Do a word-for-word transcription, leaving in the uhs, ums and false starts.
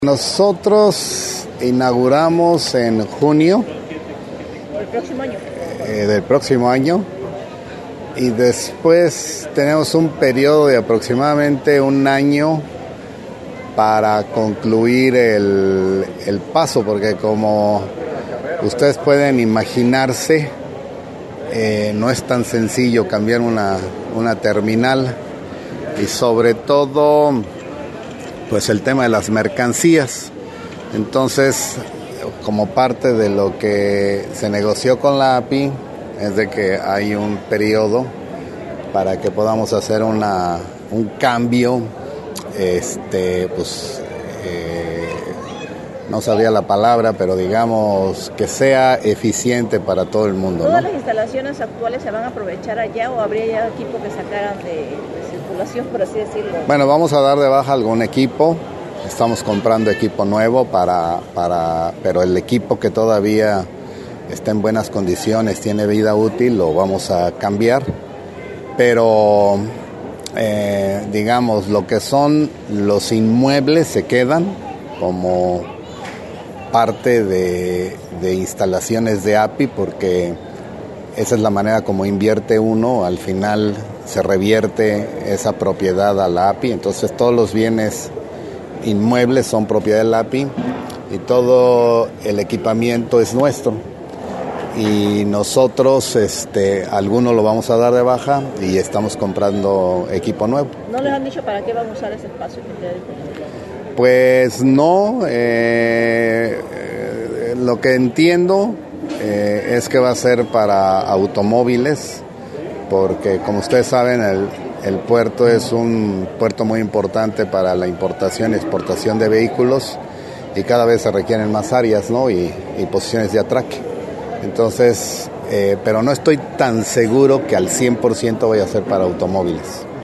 Nosotros inauguramos en junio ¿El próximo año? eh, del próximo año y después tenemos un periodo de aproximadamente un año para concluir el, el paso, porque como ustedes pueden imaginarse, eh, no es tan sencillo cambiar una, una terminal y sobre todo pues el tema de las mercancías. Entonces, como parte de lo que se negoció con la A P I, es de que hay un periodo para que podamos hacer una, un cambio, este, pues, eh, no sabría la palabra, pero digamos que sea eficiente para todo el mundo, ¿Todas ¿no? las instalaciones actuales se van a aprovechar allá o habría ya equipo que sacaran de, de circulación, por así decirlo? Bueno, vamos a dar de baja algún equipo. Estamos comprando equipo nuevo para, para, pero el equipo que todavía está en buenas condiciones, tiene vida útil, lo vamos a cambiar. Pero, eh, digamos, lo que son los inmuebles se quedan como parte de, de instalaciones de A P I, porque esa es la manera como invierte uno, al final se revierte esa propiedad a la A P I, entonces todos los bienes inmuebles son propiedad de la A P I y todo el equipamiento es nuestro. Y nosotros, este, algunos lo vamos a dar de baja y estamos comprando equipo nuevo. ¿No les han dicho para qué van a usar ese espacio que queda disponible? Pues no, eh, eh, lo que entiendo eh, es que va a ser para automóviles, porque como ustedes saben, el, el puerto es un puerto muy importante para la importación y exportación de vehículos y cada vez se requieren más áreas, ¿no? y, y posiciones de atraque. Entonces, eh, pero no estoy tan seguro que al cien por ciento vaya a ser para automóviles.